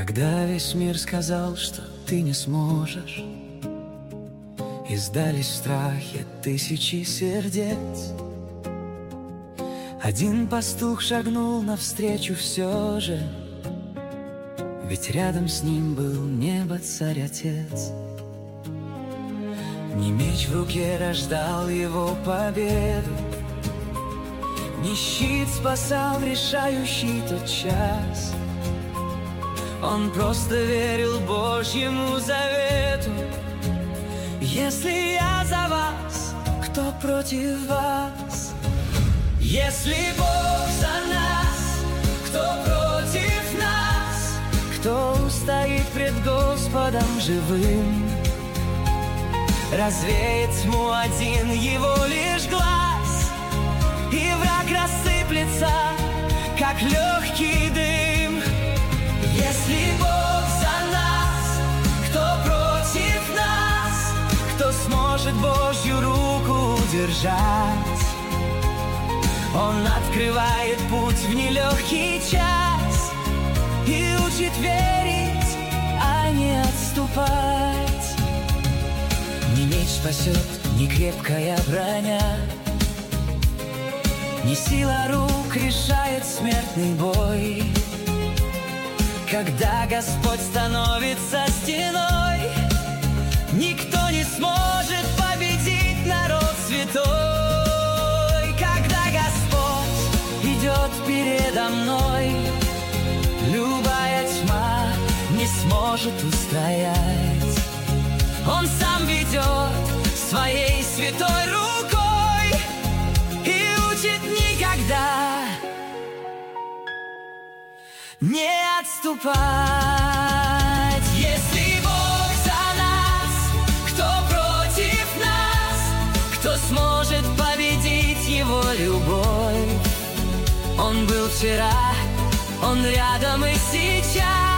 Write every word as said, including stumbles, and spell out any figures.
Когда весь мир сказал, что ты не сможешь, и сдались в страхе тысячи сердец, один пастух шагнул навстречу все же, ведь рядом с ним был небо царь-отец. Не меч в руке рождал его победу, не щит спасал решающий тот час. Он просто верил Божьему завету. Если я за вас, кто против вас? Если Бог за нас, кто против нас? Кто устоит пред Господом живым? Развеет тьму один его лишь глаз, и враг рассыплется, как легкий дым. Если Бог за нас, кто против нас? Кто сможет Божью руку удержать? Он открывает путь в нелегкий час и учит верить, а не отступать. Ни меч спасет, ни крепкая броня, ни сила рук решает смертный бой. Когда Господь становится стеной, никто не сможет победить народ святой. Когда Господь идет передо мной, любая тьма не сможет устоять. Он сам ведет своей святой рукой и учит никогда не отступать. Если Бог за нас, кто против нас? Кто сможет победить его любовь? Он был вчера, он рядом и сейчас.